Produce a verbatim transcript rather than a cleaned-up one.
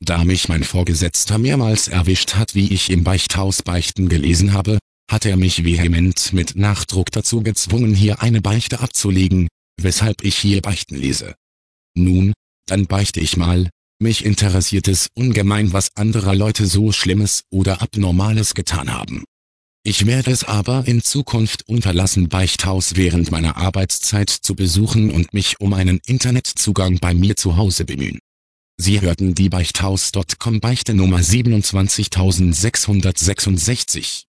Da mich mein Vorgesetzter mehrmals erwischt hat, wie ich im Beichthaus Beichten gelesen habe, hat er mich vehement mit Nachdruck dazu gezwungen, hier eine Beichte abzulegen, weshalb ich hier Beichten lese. Nun, dann beichte ich mal, mich interessiert es ungemein, was andere Leute so Schlimmes oder Abnormales getan haben. Ich werde es aber in Zukunft unterlassen, Beichthaus während meiner Arbeitszeit zu besuchen und mich um einen Internetzugang bei mir zu Hause bemühen. Sie hörten die Beichthaus Punkt com Beichte Nummer siebenundzwanzigsechshundertsechsundsechzig.